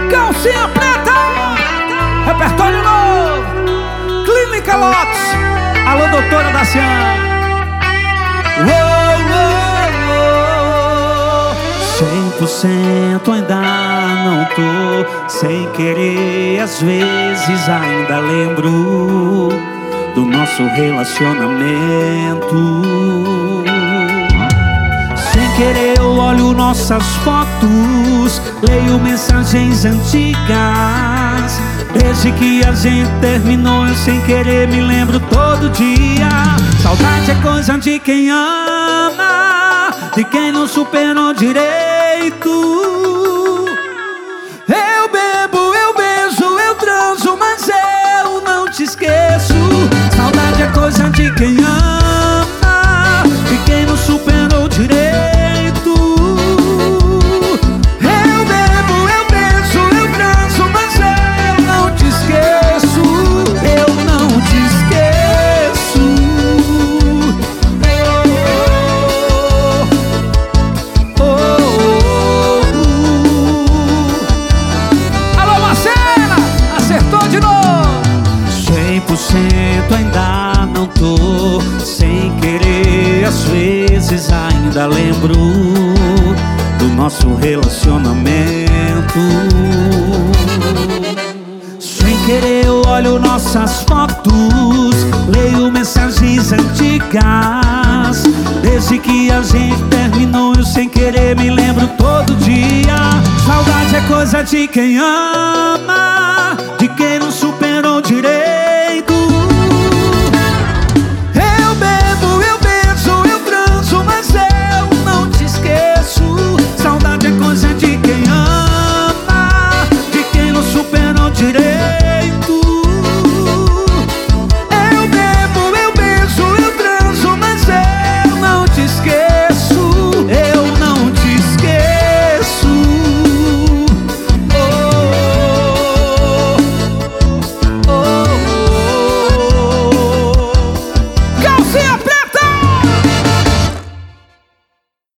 Calcinha preta, repertório novo, Clínica Lotus. Alô, doutora Dacian. 100% ainda não tô, sem querer às vezes ainda lembro do nosso relacionamento. Sem querer eu olho nossas fotos, leio mensagens antigas. Desde que a gente terminou eu sem querer me lembro todo dia. Saudade é coisa de quem ama, de quem não superou direito. Eu bebo, eu beijo, eu transo, mas eu não te esqueço. Saudade é coisa de quem ama, de quem não superou direito. Eu bebo, eu beijo, eu transo, mas eu não te esqueço. Eu não te esqueço. Alô, Marcela, acertou de novo. 100% ainda não tô, sem querer às vezes ainda lembro do nosso relacionamento. Sem querer eu olho nossas fotos, leio mensagens antigas. Desde que a gente terminou eu sem querer me lembro todo dia. Saudade é coisa de quem ama,